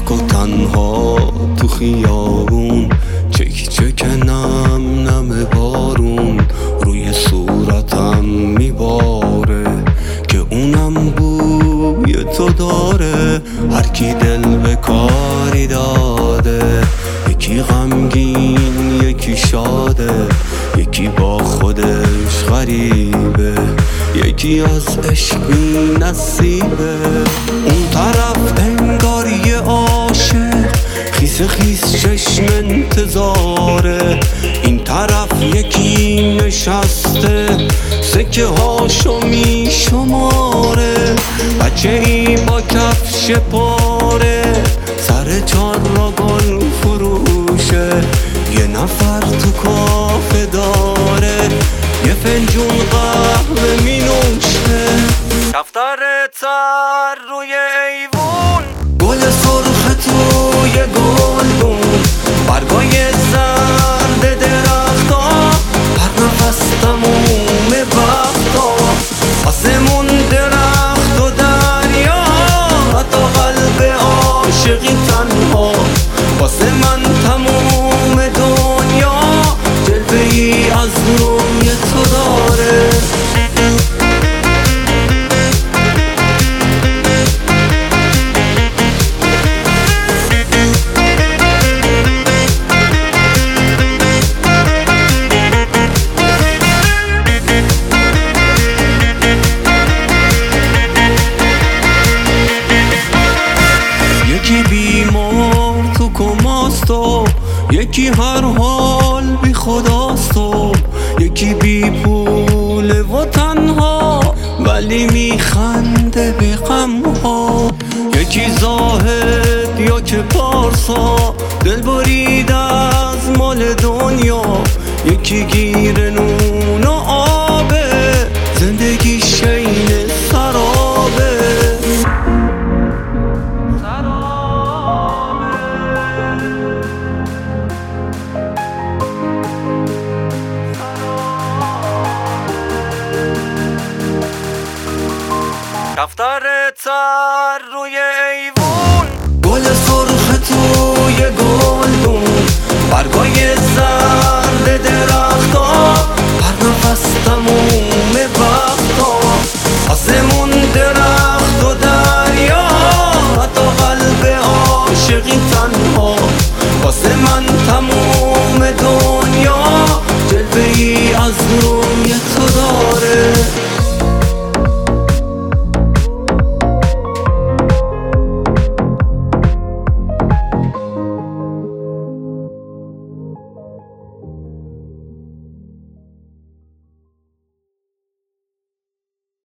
تک و تنها تو خیابون، چک چک نم نم بارون روی صورتم میباره که اونم بوی تو داره. هر کی دل به کاری داده، یکی غمگین یکی شاده، یکی با خودش غریبه، یکی از عشق بی نصیبه. اون طرف انگار یه عاشق خیس خیس چشم انتظاره، این طرف یکی نشسته سکه هاشو می شماره. بچه ای با کفش پاره سر چار را گل فروشه، یه نفر تو کافه داره یه فنجون قهوه می نوشه. دفتر تر روی ایوون، گل سرخ توی گلدون، برگای زرد درختا، هر نفس تموم وقتا. آسمون درخت و دریا، حتی قلب عاشقی تنها. واسه من تموم دنیا جلوه ای از روی تو داره. یکی بیمار تو کماست و یکی هر حال بی خداست و یکی بی پول و تنها ولی میخنده بی غم ها. یکی زاهد یا که پارسا دل برید از مال دنیا، یکی گیر نون و آبه زندگی شین سرابه. دفتر تر روی